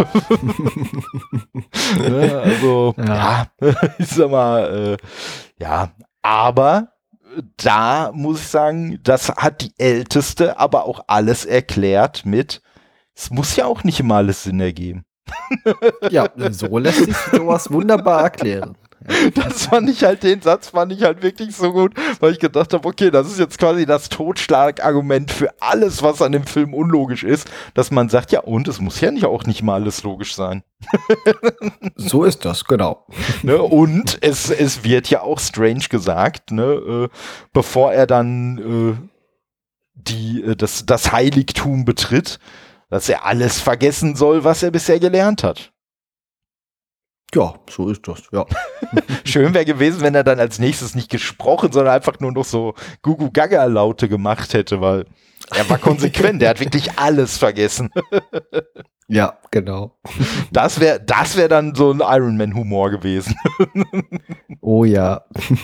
Also, ich sag mal, aber da muss ich sagen, das hat die Älteste aber auch alles erklärt mit, es muss ja auch nicht immer alles Sinn ergeben. Ja, so lässt sich sowas wunderbar erklären. Den Satz fand ich halt wirklich so gut, weil ich gedacht habe, okay, das ist jetzt quasi das Totschlagargument für alles, was an dem Film unlogisch ist, dass man sagt, ja, und es muss ja nicht mal alles logisch sein. So ist das, genau. Ne, und es wird ja auch Strange gesagt, ne, bevor er dann das Heiligtum betritt, dass er alles vergessen soll, was er bisher gelernt hat. Ja, so ist das, ja. Schön wäre gewesen, wenn er dann als nächstes nicht gesprochen, sondern einfach nur noch so Gugu-Gaga-Laute gemacht hätte, weil er war konsequent, er hat wirklich alles vergessen. Ja, genau. Das wär dann so ein Iron Man-Humor gewesen. Oh ja.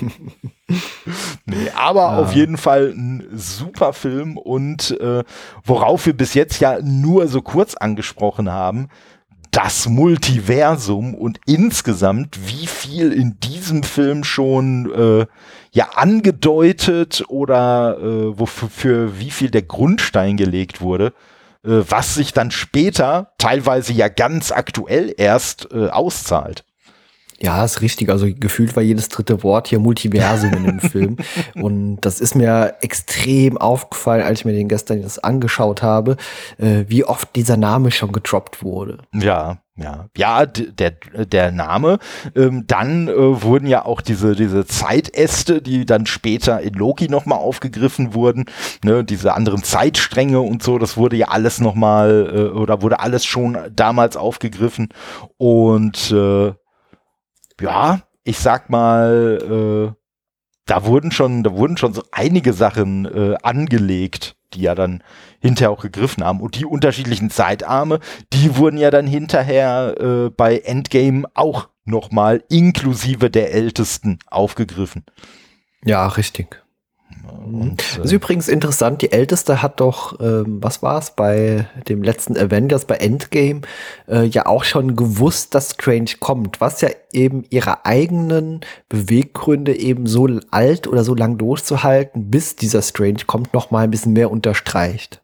Nee, aber auf jeden Fall ein super Film und worauf wir bis jetzt ja nur so kurz angesprochen haben, das Multiversum und insgesamt, wie viel in diesem Film schon angedeutet oder für wie viel der Grundstein gelegt wurde, was sich dann später, teilweise ja ganz aktuell erst auszahlt. Ja, ist richtig. Also gefühlt war jedes dritte Wort hier Multiversum in dem Film. Und das ist mir extrem aufgefallen, als ich mir den gestern jetzt angeschaut habe, wie oft dieser Name schon gedroppt wurde. Ja, der Name. Dann wurden ja auch diese Zeitäste, die dann später in Loki nochmal aufgegriffen wurden, ne, diese anderen Zeitstränge und so, das wurde ja alles nochmal, oder wurde alles schon damals aufgegriffen. Und ja, ich sag mal, da wurden schon so einige Sachen angelegt, die ja dann hinterher auch gegriffen haben. Und die unterschiedlichen Zeitarme, die wurden ja dann hinterher bei Endgame auch nochmal inklusive der Ältesten aufgegriffen. Ja, richtig. Und, das ist übrigens interessant, die Älteste hat doch, was war es, bei dem letzten Avengers, bei Endgame, ja auch schon gewusst, dass Strange kommt, was ja eben ihre eigenen Beweggründe eben so alt oder so lang durchzuhalten, bis dieser Strange kommt, noch mal ein bisschen mehr unterstreicht.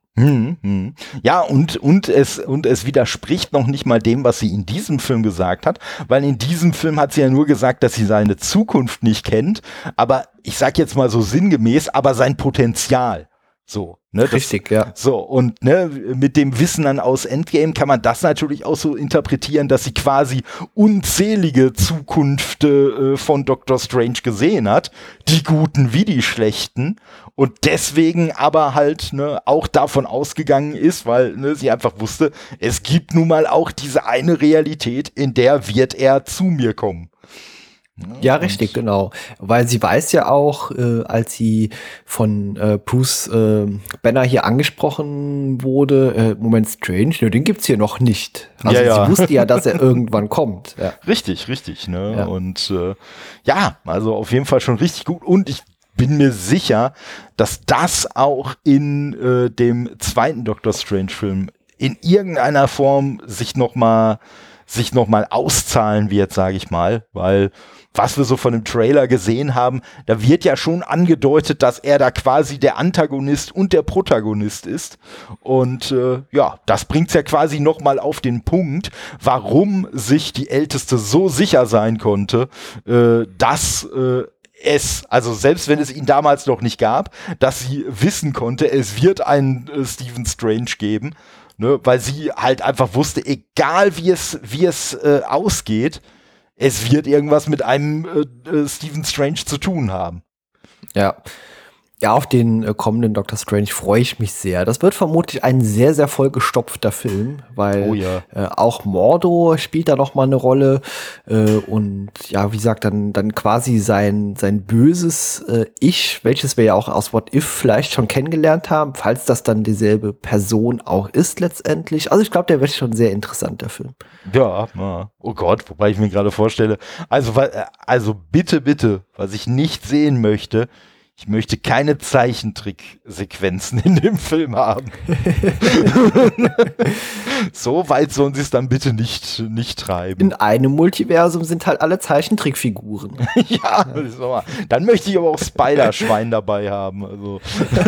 Ja, und es widerspricht noch nicht mal dem, was sie in diesem Film gesagt hat, weil in diesem Film hat sie ja nur gesagt, dass sie seine Zukunft nicht kennt, aber ich sag jetzt mal so sinngemäß, aber sein Potenzial. So, ne? Richtig, ja. So, und ne, mit dem Wissen dann aus Endgame kann man das natürlich auch so interpretieren, dass sie quasi unzählige Zukünfte von Doctor Strange gesehen hat, die guten wie die schlechten, und deswegen aber halt ne, auch davon ausgegangen ist, weil ne, sie einfach wusste, es gibt nun mal auch diese eine Realität, in der wird er zu mir kommen. Ja, richtig, genau. Weil sie weiß ja auch, als sie von Bruce Banner hier angesprochen wurde, Moment, Strange, ne, den gibt's hier noch nicht. Also Ja. sie wusste ja, dass er irgendwann kommt. Ja. Richtig, ne? Ja. Und ja, also auf jeden Fall schon richtig gut. Und ich bin mir sicher, dass das auch in dem zweiten Doctor Strange-Film in irgendeiner Form sich noch mal auszahlen wird, sage ich mal, weil was wir so von dem Trailer gesehen haben, da wird ja schon angedeutet, dass er da quasi der Antagonist und der Protagonist ist. Und ja, das bringt's ja quasi noch mal auf den Punkt, warum sich die Älteste so sicher sein konnte, dass also selbst wenn es ihn damals noch nicht gab, dass sie wissen konnte, es wird einen Stephen Strange geben, ne, weil sie halt einfach wusste, egal wie es ausgeht, es wird irgendwas mit einem Stephen Strange zu tun haben. Ja. Ja, auf den kommenden Doctor Strange freue ich mich sehr. Das wird vermutlich ein sehr, sehr vollgestopfter Film, weil auch Mordo spielt da noch mal eine Rolle und ja, wie gesagt, dann quasi sein böses Ich, welches wir ja auch aus What If vielleicht schon kennengelernt haben, falls das dann dieselbe Person auch ist letztendlich. Also ich glaube, der wird schon sehr interessant, der Film. Ja, oh Gott, wobei ich mir gerade vorstelle, also bitte, was ich nicht sehen möchte, ich möchte keine Zeichentricksequenzen in dem Film haben. So weit sollen sie es dann bitte nicht treiben. In einem Multiversum sind halt alle Zeichentrickfiguren. Ja, dann möchte ich aber auch Spider-Schwein dabei haben. Also.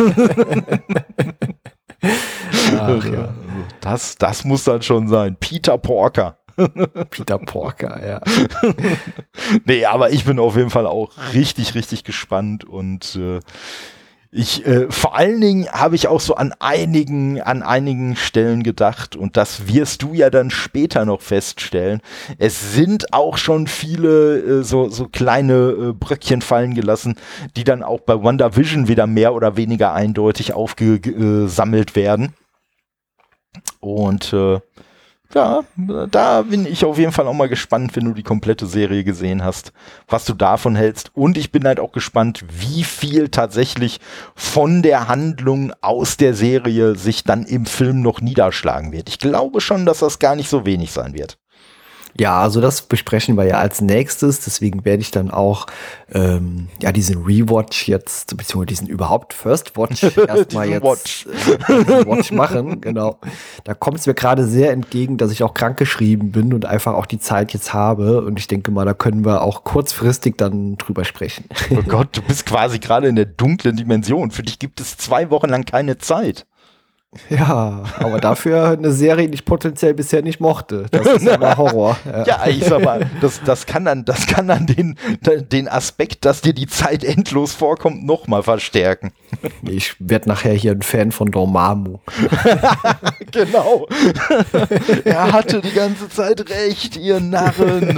Ach, ja. Das muss dann schon sein. Peter Porker. Peter Porker, ja. Nee, aber ich bin auf jeden Fall auch richtig, richtig gespannt und vor allen Dingen habe ich auch so an einigen Stellen gedacht, und das wirst du ja dann später noch feststellen. Es sind auch schon viele so kleine Bröckchen fallen gelassen, die dann auch bei WandaVision wieder mehr oder weniger eindeutig aufgesammelt werden. Und ja, da bin ich auf jeden Fall auch mal gespannt, wenn du die komplette Serie gesehen hast, was du davon hältst. Und ich bin halt auch gespannt, wie viel tatsächlich von der Handlung aus der Serie sich dann im Film noch niederschlagen wird. Ich glaube schon, dass das gar nicht so wenig sein wird. Ja, also das besprechen wir ja als nächstes, deswegen werde ich dann auch diesen Rewatch jetzt, beziehungsweise diesen überhaupt First Watch erstmal jetzt Watch machen, genau. Da kommt es mir gerade sehr entgegen, dass ich auch krankgeschrieben bin und einfach auch die Zeit jetzt habe, und ich denke mal, da können wir auch kurzfristig dann drüber sprechen. Oh Gott, du bist quasi gerade in der dunklen Dimension. Für dich gibt es 2 Wochen lang keine Zeit. Ja, aber dafür eine Serie, die ich potenziell bisher nicht mochte. Das ist aber Horror. Ja, ich sag mal, das kann dann den Aspekt, dass dir die Zeit endlos vorkommt, nochmal verstärken. Ich werde nachher hier ein Fan von Dormammu. Genau. Er hatte die ganze Zeit recht, ihr Narren.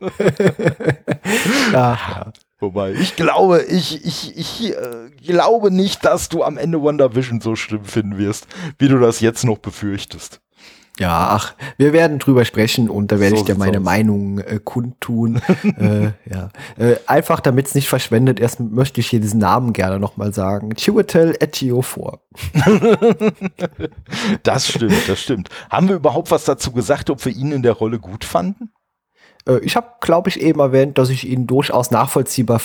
Ja. Wobei, ich glaube nicht, dass du am Ende WandaVision so schlimm finden wirst, wie du das jetzt noch befürchtest. Ja, ach, wir werden drüber sprechen und da werde ich dir meine Meinung kundtun. Einfach, damit es nicht verschwendet, erst möchte ich hier diesen Namen gerne nochmal sagen. Chiwetel Ejiofor. Das stimmt. Haben wir überhaupt was dazu gesagt, ob wir ihn in der Rolle gut fanden? Ich habe, glaube ich, eben erwähnt, dass ich ihn durchaus nachvollziehbarer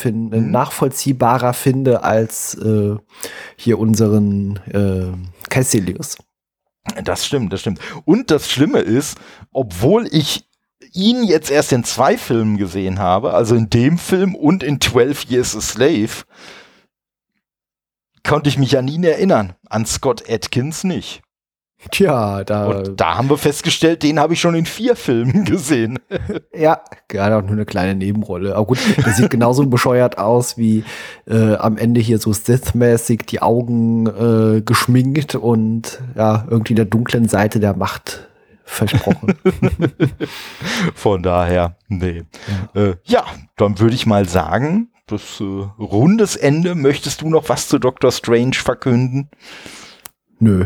finde als hier unseren Caecilius. Das stimmt. Und das Schlimme ist, obwohl ich ihn jetzt erst in 2 Filmen gesehen habe, also in dem Film und in 12 Years a Slave, konnte ich mich an ihn erinnern. An Scott Adkins nicht. Tja, und da haben wir festgestellt, den habe ich schon in 4 Filmen gesehen. Ja, gerade auch nur eine kleine Nebenrolle. Aber gut, der sieht genauso bescheuert aus wie am Ende hier so Sith-mäßig die Augen geschminkt und ja, irgendwie der dunklen Seite der Macht versprochen. Von daher, nee. Ja, dann würde ich mal sagen, das rundes Ende. Möchtest du noch was zu Doctor Strange verkünden? Nö.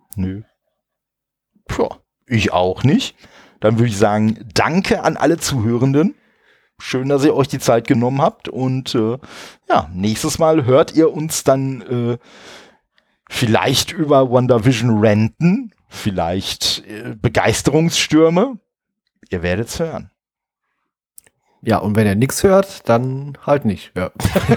Puh, ich auch nicht. Dann würde ich sagen, danke an alle Zuhörenden. Schön, dass ihr euch die Zeit genommen habt. Und nächstes Mal hört ihr uns dann vielleicht über WandaVision ranten, vielleicht Begeisterungsstürme. Ihr werdet es hören. Ja, und wenn ihr nichts hört, dann halt nicht. Ja.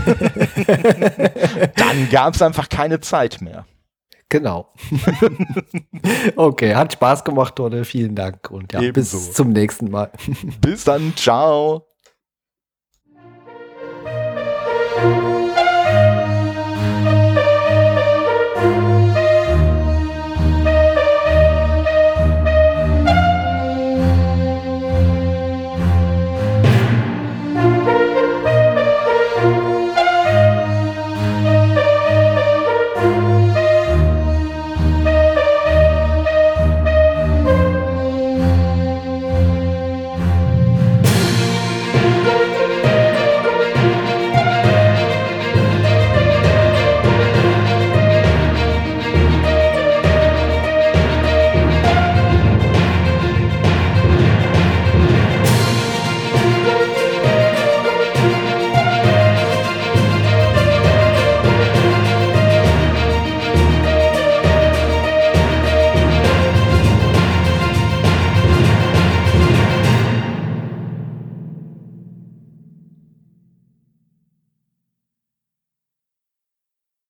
Dann gab es einfach keine Zeit mehr. Genau. Okay, hat Spaß gemacht, Donne. Vielen Dank und ja, bis zum nächsten Mal. Bis dann, ciao.